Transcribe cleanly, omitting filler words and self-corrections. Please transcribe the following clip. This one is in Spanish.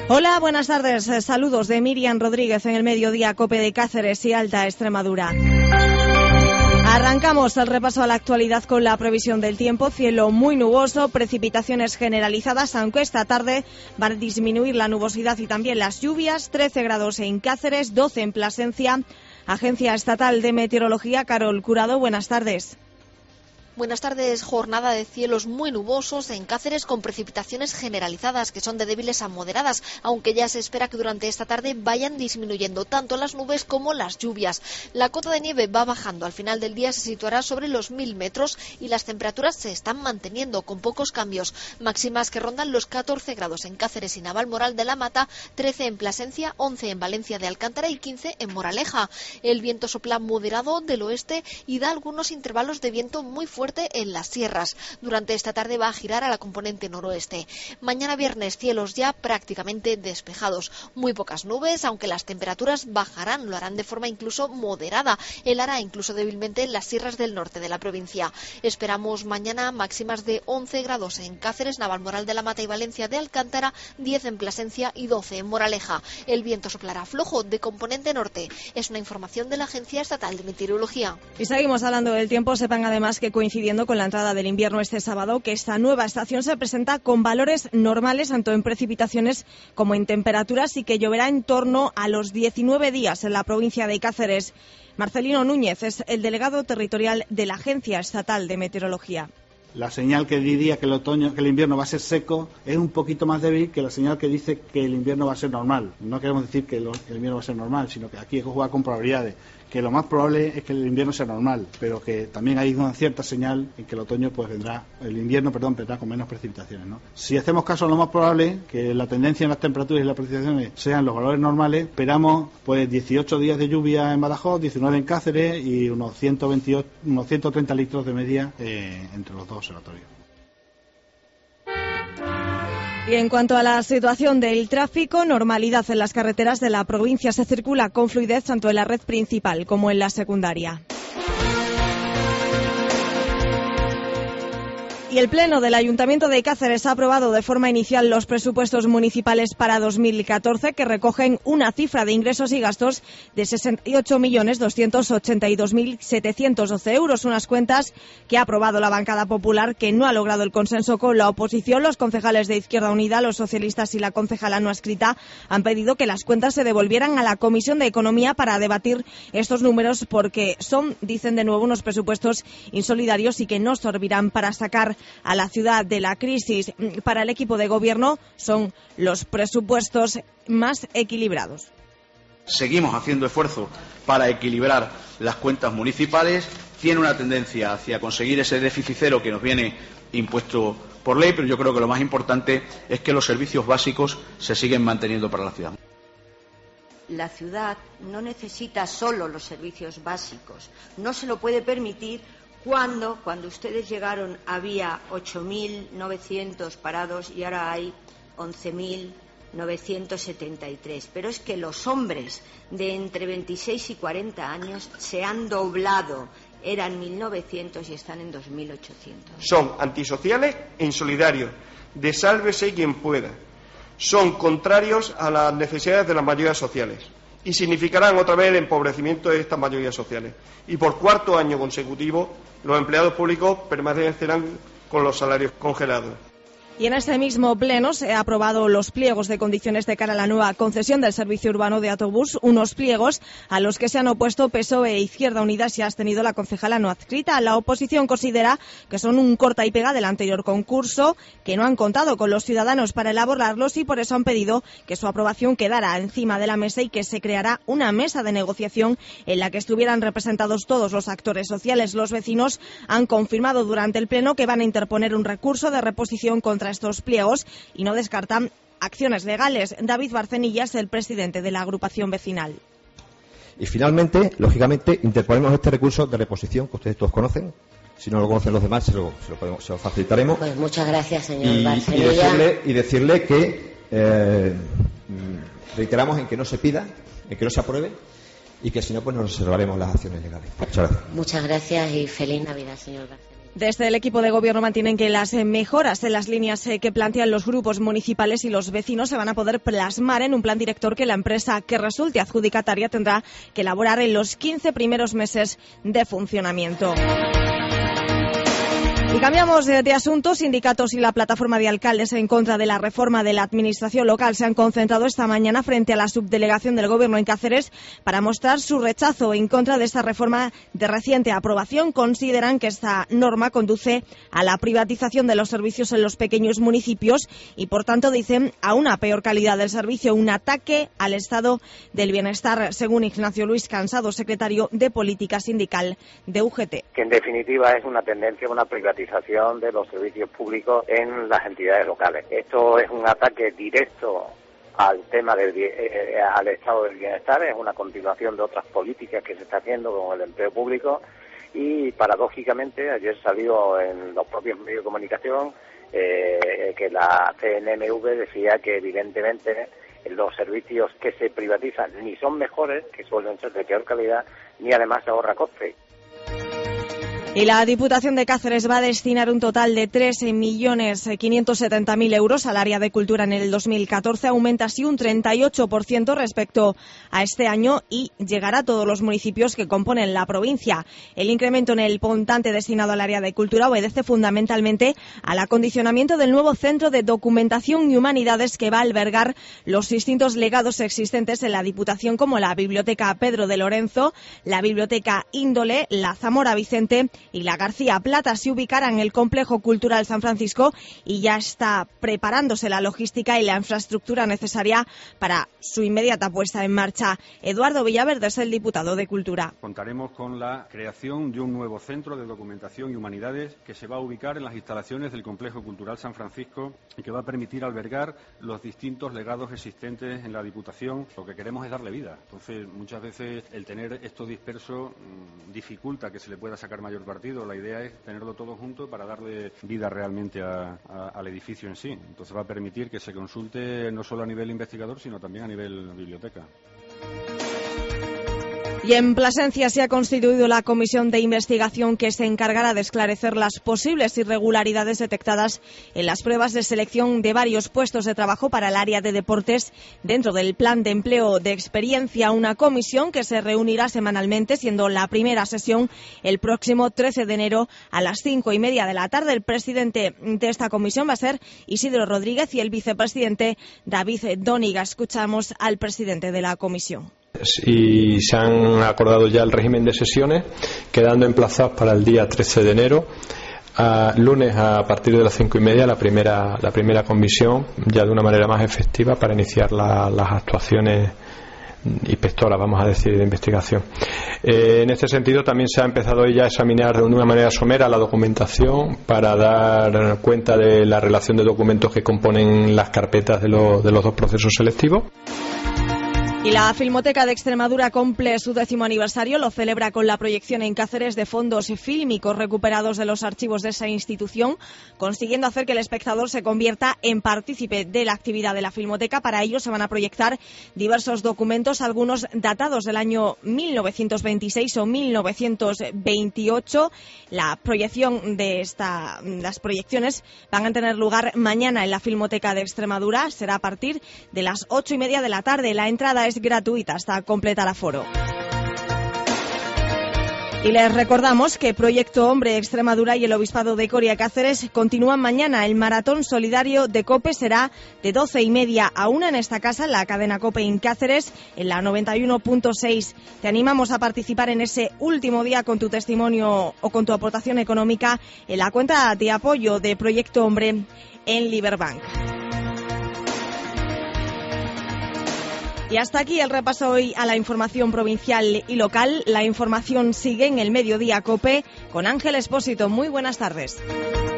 Hola, buenas tardes. Saludos de Miriam Rodríguez en el Mediodía COPE de Cáceres y Alta Extremadura. Arrancamos el repaso a la actualidad con la previsión del tiempo. Cielo muy nuboso, precipitaciones generalizadas, aunque esta tarde van a disminuir la nubosidad y también las lluvias. 13 grados en Cáceres, 12 en Plasencia. Agencia Estatal de Meteorología, Carol Curado, buenas tardes. Buenas tardes. Jornada de cielos muy nubosos en Cáceres con precipitaciones generalizadas que son de débiles a moderadas, aunque ya se espera que durante esta tarde vayan disminuyendo tanto las nubes como las lluvias. La cota de nieve va bajando. Al final del día se situará sobre los 1000 metros y las temperaturas se están manteniendo con pocos cambios. Máximas que rondan los 14 grados en Cáceres y Navalmoral de la Mata, 13 en Plasencia, 11 en Valencia de Alcántara y 15 en Moraleja. El viento sopla moderado del oeste y da algunos intervalos de viento muy fuertes en las sierras. Durante esta tarde va a girar a la componente noroeste. Mañana viernes, cielos ya prácticamente despejados. Muy pocas nubes, aunque las temperaturas bajarán, lo harán de forma incluso moderada. Helará incluso débilmente en las sierras del norte de la provincia. Esperamos mañana máximas de 11 grados en Cáceres, Navalmoral de la Mata y Valencia de Alcántara, 10 en Plasencia y 12 en Moraleja. El viento soplará flojo de componente norte. Es una información de la Agencia Estatal de Meteorología. Y seguimos hablando del tiempo. Sepan además que coincidiendo con la entrada del invierno este sábado, que esta nueva estación se presenta con valores normales tanto en precipitaciones como en temperaturas y que lloverá en torno a los 19 días en la provincia de Cáceres. Marcelino Núñez es el delegado territorial de la Agencia Estatal de Meteorología. La señal que diría que el invierno va a ser seco es un poquito más débil que la señal que dice que el invierno va a ser normal. No queremos decir que el invierno va a ser normal, sino que aquí hay que jugar con probabilidades. Que lo más probable es que el invierno sea normal, pero que también hay una cierta señal en que el invierno vendrá con menos precipitaciones, ¿no? Si hacemos caso a lo más probable, que la tendencia en las temperaturas y las precipitaciones sean los valores normales, esperamos 18 días de lluvia en Badajoz, 19 en Cáceres y unos 130 litros de media entre los dos observatorios. Y en cuanto a la situación del tráfico, normalidad en las carreteras de la provincia. Se circula con fluidez tanto en la red principal como en la secundaria. Y el Pleno del Ayuntamiento de Cáceres ha aprobado de forma inicial los presupuestos municipales para 2014, que recogen una cifra de ingresos y gastos de 68.282.712 euros. Unas cuentas que ha aprobado la bancada popular, que no ha logrado el consenso con la oposición. Los concejales de Izquierda Unida, los socialistas y la concejala no adscrita han pedido que las cuentas se devolvieran a la Comisión de Economía para debatir estos números, porque son, dicen de nuevo, unos presupuestos insolidarios y que no servirán para sacar a la ciudad de la crisis. Para el equipo de gobierno son los presupuestos más equilibrados. Seguimos haciendo esfuerzo para equilibrar las cuentas municipales. Tiene una tendencia hacia conseguir ese déficit cero que nos viene impuesto por ley, pero yo creo que lo más importante es que los servicios básicos se siguen manteniendo para la ciudad. La ciudad no necesita solo los servicios básicos, no se lo puede permitir. Cuando ustedes llegaron había 8.900 parados y ahora hay 11.973. Pero es que los hombres de entre 26 y 40 años se han doblado. Eran 1.900 y están en 2.800. Son antisociales e insolidarios, de sálvese quien pueda. Son contrarios a las necesidades de las mayorías sociales y significarán otra vez el empobrecimiento de estas mayorías sociales. Y por cuarto año consecutivo, los empleados públicos permanecerán con los salarios congelados. Y en este mismo pleno se han aprobado los pliegos de condiciones de cara a la nueva concesión del servicio urbano de autobús, unos pliegos a los que se han opuesto PSOE e Izquierda Unida, si ha abstenido la concejala no adscrita. La oposición considera que son un corta y pega del anterior concurso, que no han contado con los ciudadanos para elaborarlos y por eso han pedido que su aprobación quedara encima de la mesa y que se creara una mesa de negociación en la que estuvieran representados todos los actores sociales. Los vecinos han confirmado durante el pleno que van a interponer un recurso de reposición contra estos pliegos y no descartan acciones legales. David Barcenilla es el presidente de la agrupación vecinal. Y finalmente, lógicamente, interponemos este recurso de reposición que ustedes todos conocen. Si no lo conocen los demás, se lo facilitaremos. Pues muchas gracias, señor Barcenilla. Y decirle que reiteramos en que no se pida, en que no se apruebe, y que si no, pues nos reservaremos las acciones legales. Muchas gracias. Muchas gracias y feliz Navidad, señor Barcenilla. Desde el equipo de gobierno mantienen que las mejoras en las líneas que plantean los grupos municipales y los vecinos se van a poder plasmar en un plan director que la empresa que resulte adjudicataria tendrá que elaborar en los 15 primeros meses de funcionamiento. Y cambiamos de asunto. Sindicatos y la plataforma de alcaldes en contra de la reforma de la administración local se han concentrado esta mañana frente a la subdelegación del Gobierno en Cáceres para mostrar su rechazo en contra de esta reforma de reciente aprobación. Consideran que esta norma conduce a la privatización de los servicios en los pequeños municipios y, por tanto, dicen, a una peor calidad del servicio, un ataque al estado del bienestar, según Ignacio Luis Cansado, secretario de Política Sindical de UGT. Que en definitiva es una tendencia a una privatización de los servicios públicos en las entidades locales. Esto es un ataque directo al tema al estado del bienestar, es una continuación de otras políticas que se está haciendo con el empleo público y, paradójicamente, ayer salió en los propios medios de comunicación que la CNMV decía que, evidentemente, los servicios que se privatizan ni son mejores, que suelen ser de peor calidad, ni además se ahorra coste. Y la Diputación de Cáceres va a destinar un total de 3.570.000 euros al área de cultura en el 2014. Aumenta así un 38% respecto a este año y llegará a todos los municipios que componen la provincia. El incremento en el montante destinado al área de cultura obedece fundamentalmente al acondicionamiento del nuevo Centro de Documentación y Humanidades que va a albergar los distintos legados existentes en la Diputación, como la Biblioteca Pedro de Lorenzo, la Biblioteca Índole, la Zamora Vicente y la García Plata. Se ubicará en el Complejo Cultural San Francisco y ya está preparándose la logística y la infraestructura necesaria para su inmediata puesta en marcha. Eduardo Villaverde es el diputado de Cultura. Contaremos con la creación de un nuevo centro de documentación y humanidades que se va a ubicar en las instalaciones del Complejo Cultural San Francisco y que va a permitir albergar los distintos legados existentes en la Diputación. Lo que queremos es darle vida. Entonces, muchas veces el tener esto disperso dificulta que se le pueda sacar mayor partido. La idea es tenerlo todo junto para darle vida realmente al edificio en sí. Entonces va a permitir que se consulte no solo a nivel investigador, sino también a nivel biblioteca. Y en Plasencia se ha constituido la comisión de investigación que se encargará de esclarecer las posibles irregularidades detectadas en las pruebas de selección de varios puestos de trabajo para el área de deportes dentro del plan de empleo de experiencia. Una comisión que se reunirá semanalmente, siendo la primera sesión el próximo 13 de enero a las 5:30 de la tarde. El presidente de esta comisión va a ser Isidro Rodríguez y el vicepresidente David Dóniga. Escuchamos al presidente de la comisión. Y se han acordado ya el régimen de sesiones, quedando emplazados para el día 13 de enero, lunes a partir de las 5:30, la primera comisión, ya de una manera más efectiva para iniciar las actuaciones inspectoras, vamos a decir, de investigación. En este sentido también se ha empezado ya a examinar de una manera somera la documentación para dar cuenta de la relación de documentos que componen las carpetas de los dos procesos selectivos. Y la Filmoteca de Extremadura cumple su 10º aniversario. Lo celebra con la proyección en Cáceres de fondos fílmicos recuperados de los archivos de esa institución, consiguiendo hacer que el espectador se convierta en partícipe de la actividad de la Filmoteca. Para ello se van a proyectar diversos documentos, algunos datados del año 1926 o 1928. La proyección de las proyecciones van a tener lugar mañana en la Filmoteca de Extremadura. Será a partir de las 8:30 de la tarde. La entrada es gratuita hasta completar aforo. Y les recordamos que Proyecto Hombre Extremadura y el Obispado de Coria Cáceres continúan mañana. El maratón solidario de COPE será de 12:30 a 1 en esta casa, en la cadena COPE en Cáceres, en la 91.6. Te animamos a participar en ese último día con tu testimonio o con tu aportación económica en la cuenta de apoyo de Proyecto Hombre en Liberbank. Y hasta aquí el repaso hoy a la información provincial y local. La información sigue en el Mediodía COPE con Ángel Expósito. Muy buenas tardes.